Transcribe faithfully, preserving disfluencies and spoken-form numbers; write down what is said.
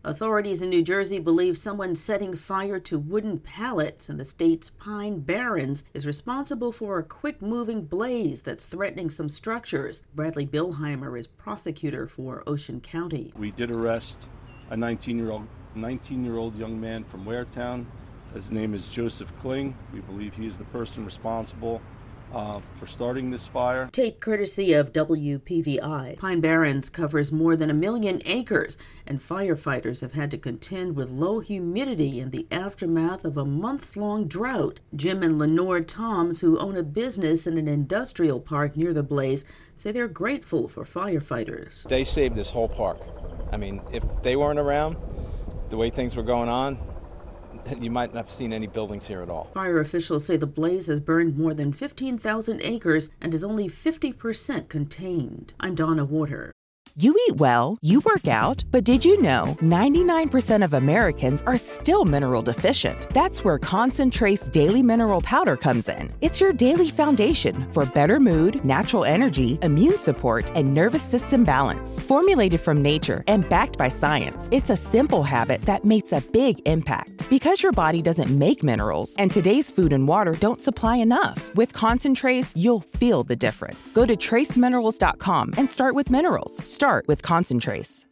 Authorities in New Jersey believe someone setting fire to wooden pallets in the state's Pine Barrens is responsible for a quick-moving blaze that's threatening some structures. Bradley Bilheimer is prosecutor for Ocean County. We did arrest a nineteen-year-old nineteen-year-old young man from Waretown. His name is Joseph Kling. We believe he is the person responsible Uh, for starting this fire. Tape courtesy of W P V I. Pine Barrens covers more than a million acres, and firefighters have had to contend with low humidity in the aftermath of a months-long drought. Jim and Lenore Toms, who own a business in an industrial park near the blaze, say they're grateful for firefighters. They saved this whole park. I mean, if they weren't around, the way things were going on, you might not have seen any buildings here at all. Fire officials say the blaze has burned more than fifteen thousand acres and is only fifty percent contained. I'm Donna Water. You eat well, you work out, but did you know ninety-nine percent of Americans are still mineral deficient? That's where Concentrace Daily Mineral Powder comes in. It's your daily foundation for better mood, natural energy, immune support, and nervous system balance. Formulated from nature and backed by science, it's a simple habit that makes a big impact. Because your body doesn't make minerals, and today's food and water don't supply enough. With Concentrace, you'll feel the difference. Go to trace minerals dot com and start with minerals. Start with Concentrace.